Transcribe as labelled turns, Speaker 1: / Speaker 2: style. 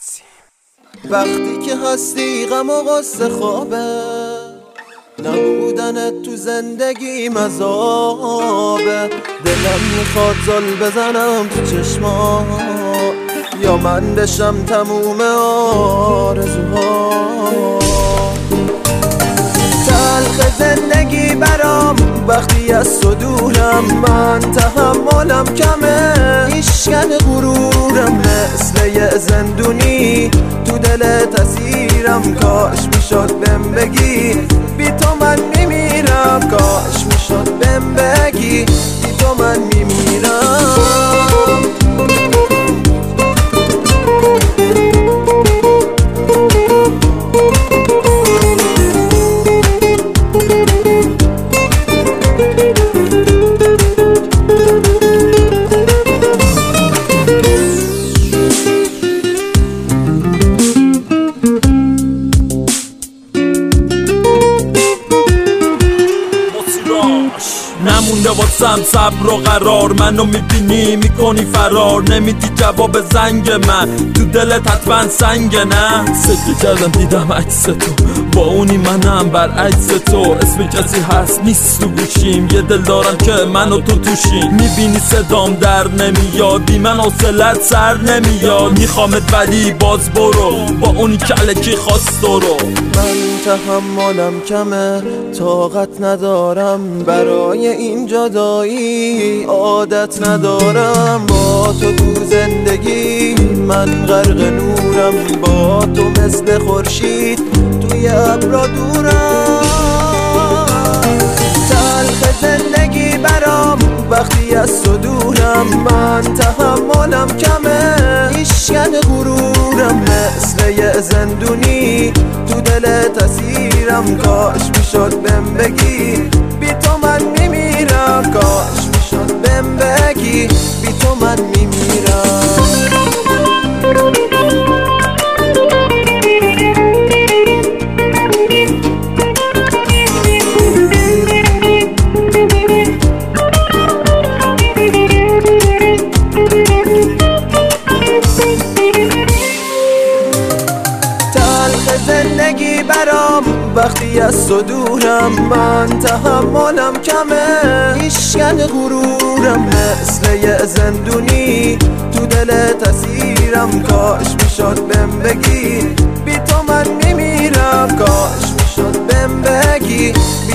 Speaker 1: وقتی که هستی غم و غصه خوابه، نبودنت تو زندگی مذابه. دلم میخواد زل بزنم تو چشما، یا من بشم تموم آرزوها. تلخ زندگی برام وقتی از تو دورم، من تحملم کمه، میشکن غرورم مثل یه زندونی تو دلت اسیرم. کاش میشد بهم بگی بی تو من میمیرم، کاش میشد بهم بگی بی تو من میمیرم.
Speaker 2: نمونده واسم صبر و قرار، منو میبینی میکنی فرار، نمیدی جواب زنگ من، تو دلت حتما سنگه نه. سکه کردم دیدم عکس تو با اونی، منم برعکس تو. اسم کسی هست نیست تو گوشیم، یه دل دارم که من و تو توشیم. میبینی صدام در نمیاد، بی من حوصلت سر نمیاد. میخوامت ولی باز برو با اونی که الکی خواست رو.
Speaker 1: من تحملم کمه، طاقت ندارم برای این جدایی، عادت ندارم با تو تو زندگی. من غرق نورم با تو مثل خورشید توی ابرا دورم. تلخ زندگی برام وقتی از تو دورم، من تحملم کمه، میشکن غرورم مثل یه زندونی تو دلت اسیرم. کاش میشد بهم بگی بی تو من میمیرم، کاش میشد بهم بگی بی تو من میمیرم. زندگی برام وقتی از تو دورم، من تحملم کمه، میشکن غرورم مثل یه زندونی تو دلت اسیرم. کاش میشد بهم بگی بی تو من میمیرم، کاش میشد بهم بگی